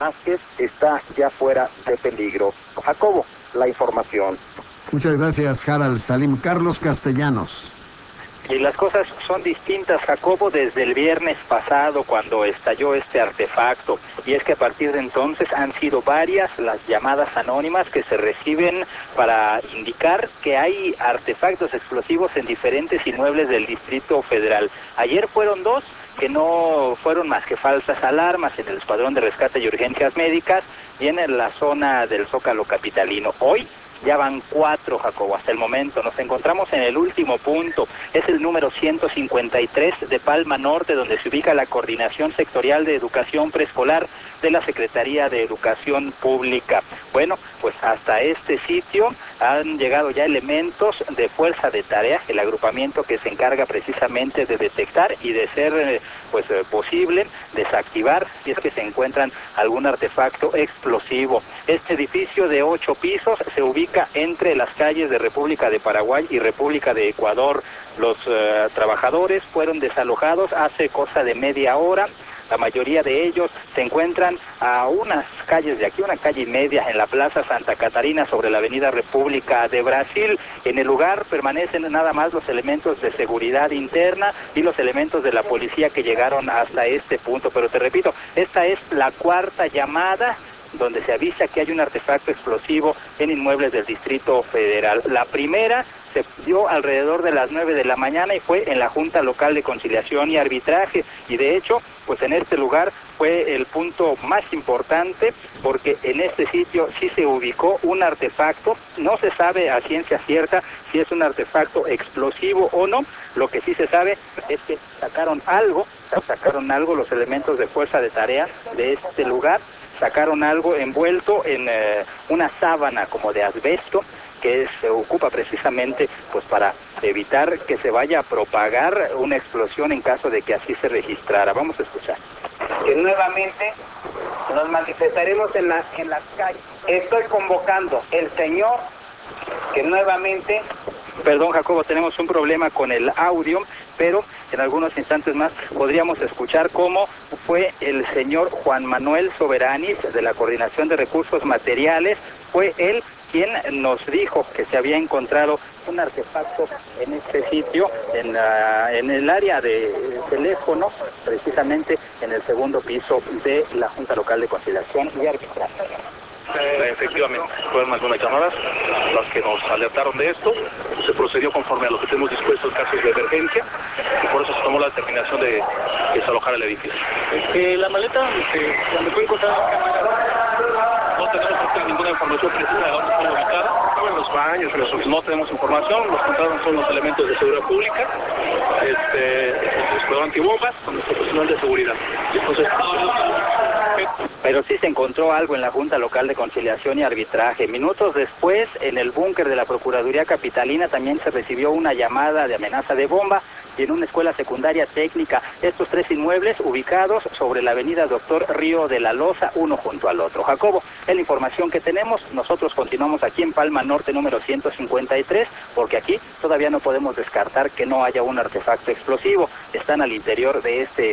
Vázquez está ya fuera de peligro. Jacobo, la información. Muchas gracias, Harald. Salim. Carlos Castellanos. Y las cosas son distintas, Jacobo, desde el viernes pasado cuando estalló este artefacto. Y es que a partir de entonces han sido varias las llamadas anónimas que se reciben para indicar que hay artefactos explosivos en diferentes inmuebles del Distrito Federal. Ayer fueron dos, que no fueron más que falsas alarmas en el Escuadrón de Rescate y Urgencias Médicas y en la zona del Zócalo capitalino. Hoy ya van 4, Jacobo, hasta el momento. Nos encontramos en el último punto, es el número 153 de Palma Norte, donde se ubica la Coordinación Sectorial de Educación Preescolar de la Secretaría de Educación Pública. Bueno, pues hasta este sitio han llegado ya elementos de Fuerza de Tarea, el agrupamiento que se encarga precisamente de detectar y de ser posible desactivar si es que se encuentran algún artefacto explosivo. Este edificio de 8 pisos se ubica entre las calles de República de Paraguay y República de Ecuador. Los trabajadores fueron desalojados hace cosa de media hora. La mayoría de ellos se encuentran a unas calles de aquí, una calle y media, en la Plaza Santa Catarina, sobre la Avenida República de Brasil. En el lugar permanecen nada más los elementos de seguridad interna y los elementos de la policía que llegaron hasta este punto. Pero te repito, esta es la 4ª llamada donde se avisa que hay un artefacto explosivo en inmuebles del Distrito Federal. La primera se dio alrededor de las 9 de la mañana y fue en la Junta Local de Conciliación y Arbitraje, y de hecho, pues en este lugar fue el punto más importante, porque en este sitio sí se ubicó un artefacto. No se sabe a ciencia cierta si es un artefacto explosivo o no. Lo que sí se sabe es que sacaron algo los elementos de Fuerza de Tarea de este lugar, sacaron algo envuelto en una sábana como de asbesto, que se ocupa precisamente pues para evitar que se vaya a propagar una explosión en caso de que así se registrara. Vamos a escuchar. Que nuevamente nos manifestaremos en las calles. Estoy convocando el señor que nuevamente... Perdón, Jacobo, tenemos un problema con el audio, pero en algunos instantes más podríamos escuchar cómo fue el señor Juan Manuel Soberanis de la Coordinación de Recursos Materiales. Fue él quien nos dijo que se había encontrado un artefacto en este sitio, en el área de teléfonos, precisamente en el 2º piso de la Junta Local de Conciliación y Arbitraje. Efectivamente, fueron algunas llamadas las que nos alertaron de esto. Se procedió conforme a lo que tenemos dispuesto en casos de emergencia y por eso se tomó la determinación de desalojar el edificio. La maleta, ¿dónde fue encontrada? No tenemos ninguna información precisa de dónde fue ubicada. Estaba en los baños, no tenemos información. Los encontraron son los elementos de seguridad pública, el escuadrón antibombas, con nuestro personal de seguridad. Entonces, pero sí se encontró algo en la Junta Local de Conciliación y Arbitraje. Minutos después, en el búnker de la Procuraduría Capitalina también se recibió una llamada de amenaza de bomba, y en una escuela secundaria técnica. Estos 3 inmuebles ubicados sobre la avenida Doctor Río de la Loza, uno junto al otro. Jacobo, es la información que tenemos. Nosotros continuamos aquí en Palma Norte número 153, porque aquí todavía no podemos descartar que no haya un artefacto explosivo. Están al interior de este